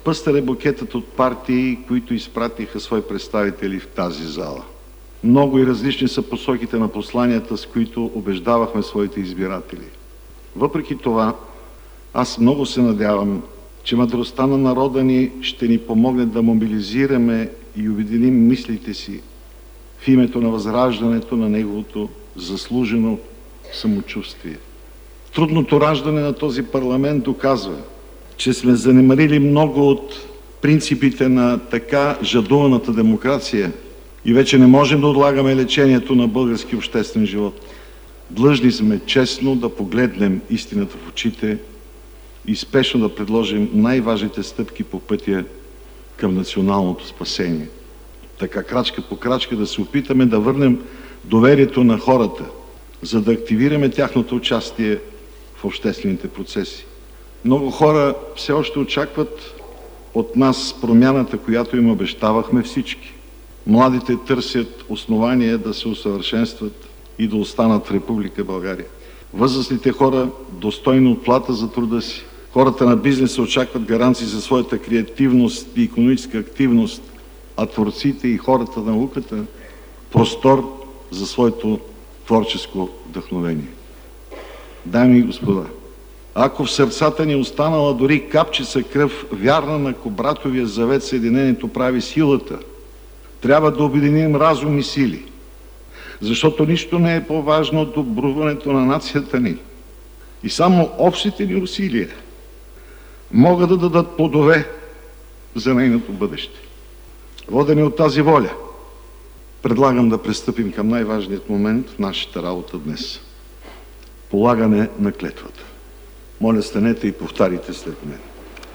Пъстър е букетът от партии, които изпратиха свои представители в тази зала. Много и различни са посоките на посланията, с които убеждавахме своите избиратели. Въпреки това, аз много се надявам, че мъдростта на народа ни ще ни помогне да мобилизираме и обединим мислите си в името на възраждането на неговото заслужено самочувствие. Трудното раждане на този парламент доказва, че сме занемарили много от принципите на така жадуваната демокрация и вече не можем да отлагаме лечението на български обществен живот. Длъжни сме честно да погледнем истината в очите и спешно да предложим най-важните стъпки по пътя към националното спасение. Така крачка по крачка да се опитаме да върнем доверието на хората, за да активираме тяхното участие в обществените процеси. Много хора все още очакват от нас промяната, която им обещавахме всички. Младите търсят основания да се усъвършенстват и да останат в Република България. Възрастните хора достойна отплата за труда си. Хората на бизнеса очакват гаранции за своята креативност и икономическа активност, а творците и хората на науката простор за своето творческо вдъхновение. Дами и господа, ако в сърцата ни е останала дори капчица кръв, вярна на Кобратовия завет, съединението прави силата, трябва да обединим разум и сили, защото нищо не е по-важно от добруването на нацията ни. И само общите ни усилия могат да дадат плодове за нейното бъдеще. Водени от тази воля, предлагам да пристъпим към най-важният момент в нашата работа днес – полагане на клетвата. Моля, станете и повтарите след мен.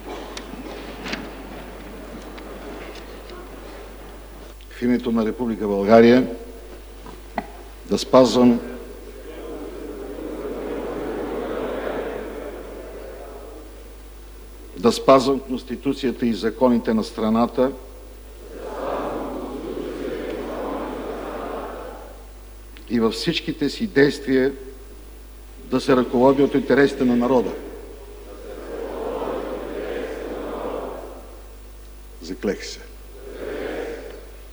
В името на Република България да спазвам Конституцията и законите на страната, и във всичките си действия да се ръководя от интересите на народа. Заклех се.